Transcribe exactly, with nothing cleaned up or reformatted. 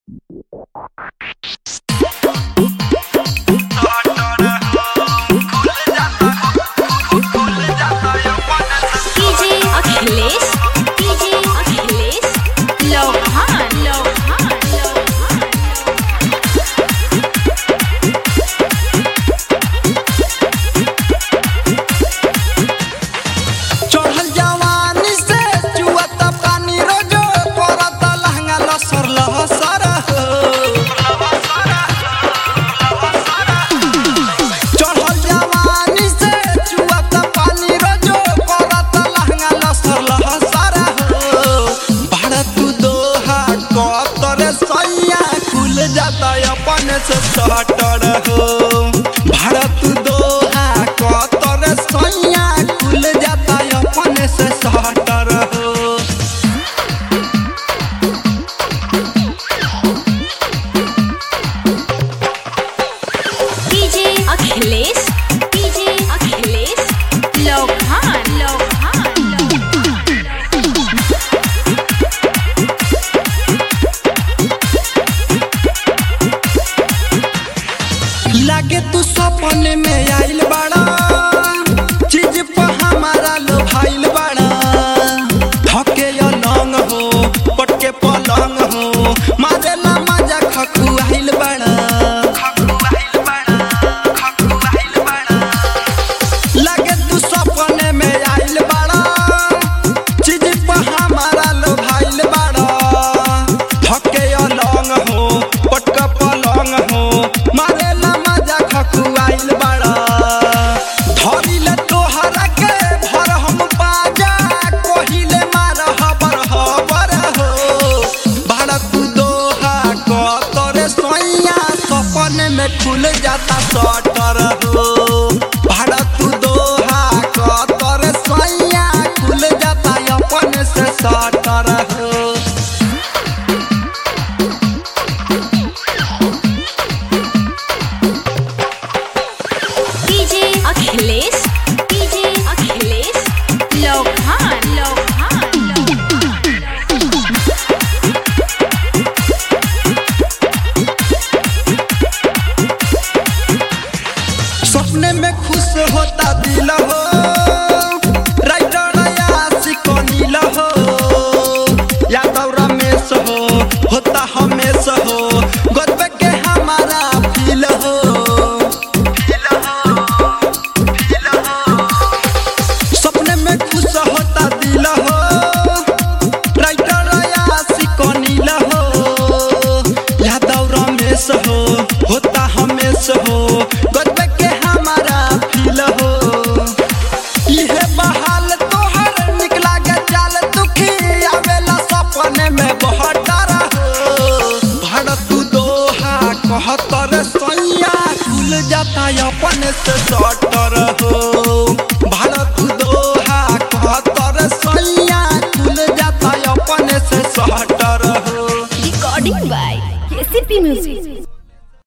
से सटर हो Bharat Doha Qatar सैया खुल जाता अपने से सटर हो। डीजे अखिलेश डीजे अखिलेश लोहान लोहान लागे तू सपने में आइल बाड़ा चीज पर हमारा लो भाइल बाड़ा थके या नंग हो पटके पलंग हो मारेला मजा खखु आइल बाड़ा खखु आइल बाड़ा खखु आइल बाड़ा लागे तू सपने में आइल बाड़ा चीज पर हमारा लो भाइल बाड़ा थके या नंग हो पटके पलंग हो मारेला खुआइल बड़ा धरिले तोहरा के भर हम बाजा कोहिले मार हबर हबर हो बड़ा तू दोहा कतरे सैया सपने में खुल जाता सटर हो बड़ा तू दोहा कतरे सैया खुल जाता अपने से सटर हो। अखिलेश डीजे अखिलेश लोहान लोहान सपने में खुश होता दिल हो राइटर आशिक नील हो यादव रमेश हो होता हमेश हो गजब के हमारा फील हो सपने में खुश होता दिल हो राइटर आशिक नील हो यादव रमेश हो होता हमेश हो गजब के हमारा फील हो इहे बहाल तोहर निकला के चाल दुखी आवेला सपने में बहटर हो भारत दोहा कहतर सैया खुल जाता अपने से सटर